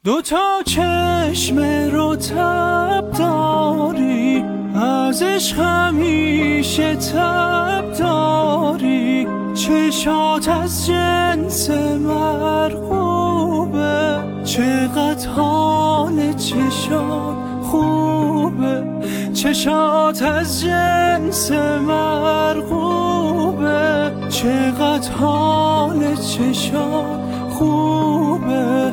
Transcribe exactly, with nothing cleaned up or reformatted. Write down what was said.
دو تا چشم رو تب داری، از عشق همیشه تب داری، چشات از جنس مرغوبه، چقدر حال چشات خوبه، چشات از جنس مرغوبه، چقدر حال چشات خوبه.